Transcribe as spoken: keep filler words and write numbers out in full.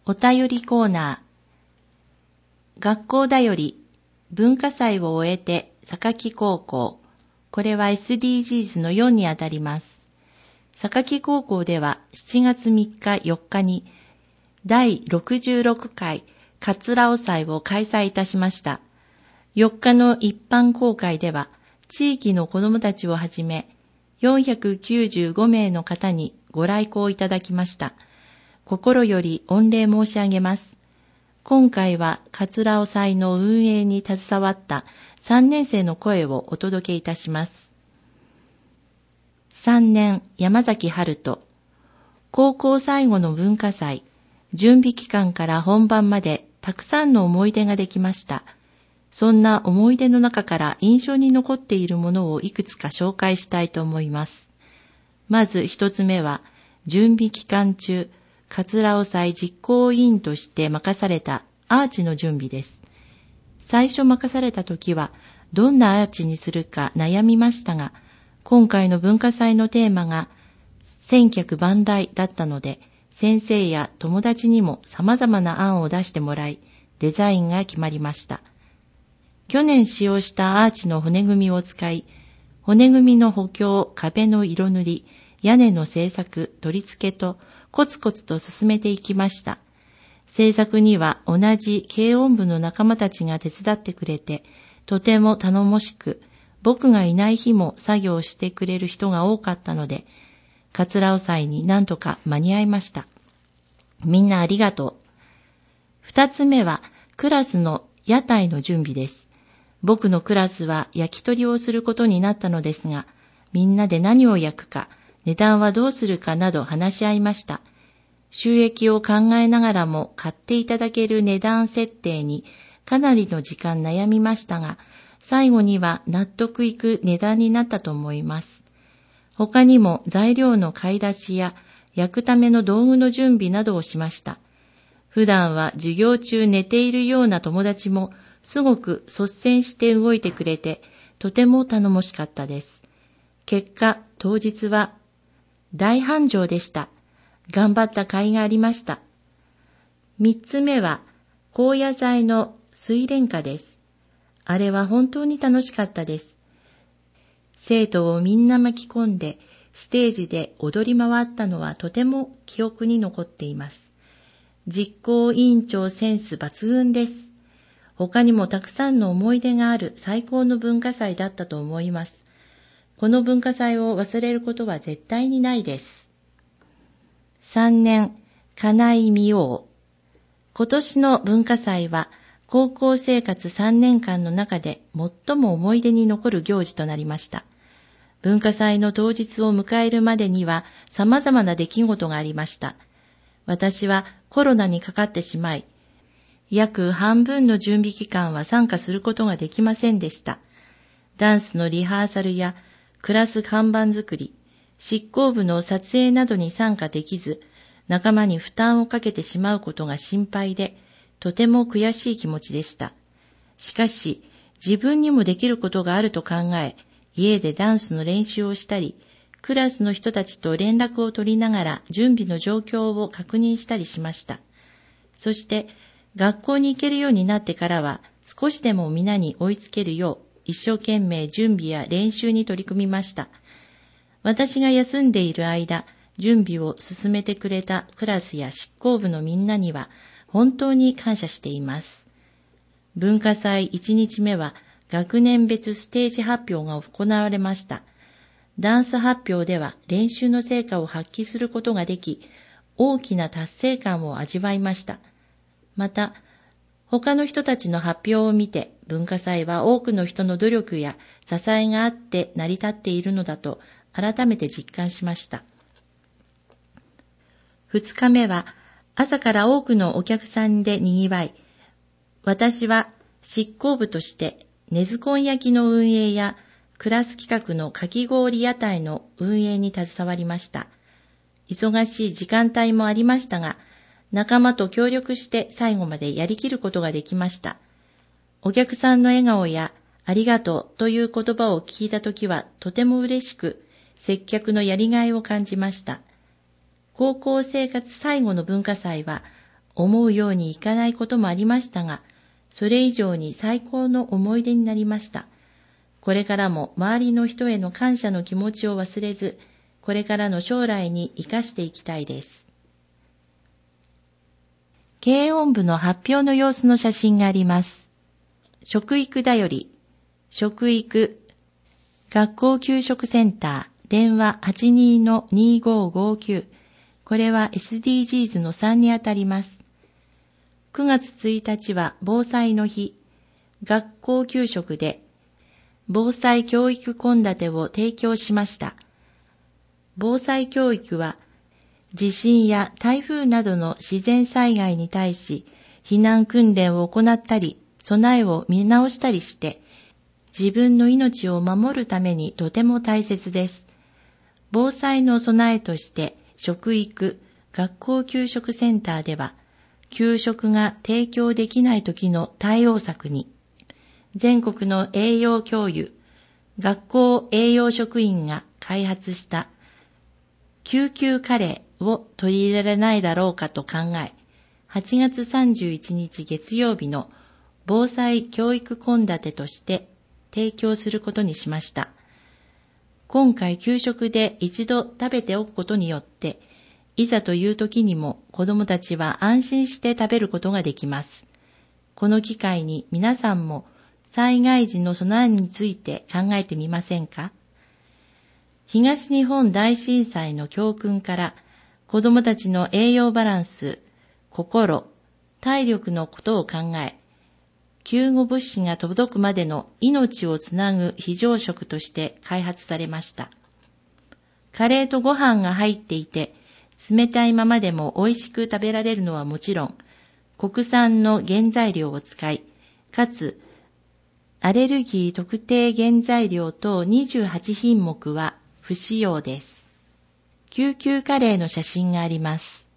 お便りコーナー。学校だより文化祭を終えて榊高校。これは エスディージーズ のよんにあたります。榊高校ではしちがつみっかよっかにだいろくじゅうろっかい桂尾祭を開催いたしました。よっかの一般公開では地域の子どもたちをはじめよんひゃくきゅうじゅうごめいの方にご来校いただきました。心より御礼申し上げます。今回は桂尾祭の運営に携わったさんねんせいの声をお届けいたします。さんねん山崎春人。高校最後の文化祭、準備期間から本番までたくさんの思い出ができました。そんな思い出の中から印象に残っているものをいくつか紹介したいと思います。まず一つ目は、準備期間中、桂尾祭実行委員として任されたアーチの準備です。最初任された時は、どんなアーチにするか悩みましたが、今回の文化祭のテーマが、千客万来だったので、先生や友達にも様々な案を出してもらい、デザインが決まりました。去年使用したアーチの骨組みを使い、骨組みの補強、壁の色塗り、屋根の製作、取り付けとコツコツと進めていきました。制作には同じ軽音部の仲間たちが手伝ってくれて、とても頼もしく、僕がいない日も作業してくれる人が多かったので、桂尾祭になんとか間に合いました。みんなありがとう。二つ目は、クラスの屋台の準備です。僕のクラスは焼き鳥をすることになったのですが、みんなで何を焼くか、値段はどうするかなど話し合いました。収益を考えながらも買っていただける値段設定にかなりの時間悩みましたが、最後には納得いく値段になったと思います。他にも材料の買い出しや焼くための道具の準備などをしました。普段は授業中寝ているような友達もすごく率先して動いてくれて、とても頼もしかったです。結果、当日は大繁盛でした。頑張った甲斐がありました。三つ目は、高野祭の水蓮花です。あれは本当に楽しかったです。生徒をみんな巻き込んで、ステージで踊り回ったのはとても記憶に残っています。実行委員長センス抜群です。他にもたくさんの思い出がある最高の文化祭だったと思います。この文化祭を忘れることは絶対にないです。三年、金井美桜。今年の文化祭は高校生活さんねんかんの中で最も思い出に残る行事となりました。文化祭の当日を迎えるまでには様々な出来事がありました。私はコロナにかかってしまい、約半分の準備期間は参加することができませんでした。ダンスのリハーサルやクラス看板作り、執行部の撮影などに参加できず、仲間に負担をかけてしまうことが心配で、とても悔しい気持ちでした。しかし、自分にもできることがあると考え、家でダンスの練習をしたり、クラスの人たちと連絡を取りながら準備の状況を確認したりしました。そして、学校に行けるようになってからは、少しでも皆に追いつけるよう、一生懸命準備や練習に取り組みました。私が休んでいる間、準備を進めてくれたクラスや執行部のみんなには本当に感謝しています。文化祭いちにちめは学年別ステージ発表が行われました。ダンス発表では練習の成果を発揮することができ、大きな達成感を味わいました。また、他の人たちの発表を見て、文化祭は多くの人の努力や支えがあって成り立っているのだと改めて実感しました。二日目は朝から多くのお客さんで賑わい、私は執行部としてねずこん焼きの運営やクラス企画のかき氷屋台の運営に携わりました。忙しい時間帯もありましたが、仲間と協力して最後までやりきることができました。お客さんの笑顔やありがとうという言葉を聞いたときはとても嬉しく、接客のやりがいを感じました。高校生活最後の文化祭は、 思うようにいかないこともありましたが、それ以上に最高の思い出になりました。これからも周りの人への感謝の気持ちを忘れず、これからの将来に生かしていきたいです。軽音部の発表の様子の写真があります。食育だより、食育、学校給食センター、電話 はちにーのにーごーごーきゅう、これは エスディージーズ のさんにあたります。くがつついたちは防災の日、学校給食で防災教育献立を提供しました。防災教育は地震や台風などの自然災害に対し避難訓練を行ったり、備えを見直したりして、自分の命を守るためにとても大切です。防災の備えとして食育、学校給食センターでは、給食が提供できない時の対応策に、全国の栄養教諭、学校栄養職員が開発した救急カレーを取り入れられないだろうかと考え、はちがつさんじゅういちにち月曜日の防災教育献立として提供することにしました。今回給食で一度食べておくことによって、いざという時にも子どもたちは安心して食べることができます。この機会に皆さんも災害時の備えについて考えてみませんか？東日本大震災の教訓から子どもたちの栄養バランス、心、体力のことを考え、救護物資が届くまでの命をつなぐ非常食として開発されました。カレーとご飯が入っていて、冷たいままでも美味しく食べられるのはもちろん、国産の原材料を使い、かつ、アレルギー特定原材料等にじゅうはちひんもくは不使用です。救急カレーの写真があります。